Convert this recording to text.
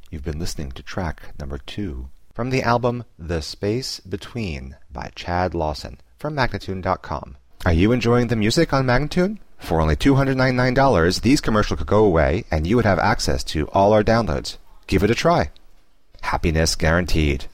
You've been listening to track number 2 from the album The Space Between by Chad Lawson from Magnatune.com. Are you enjoying the music on Magnatune? For only $299, these commercials could go away and you would have access to all our downloads. Give it a try. Happiness guaranteed.